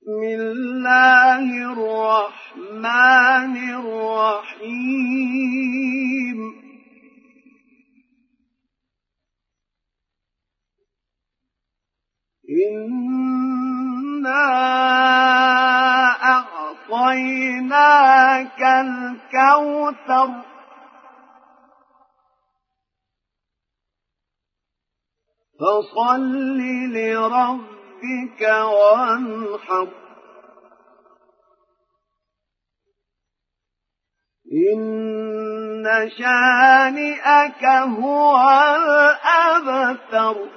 بسم الله الرحمن الرحيم إنا أعطيناك الكوثر فصل لربك وانحر إن شانئك هو الأبتر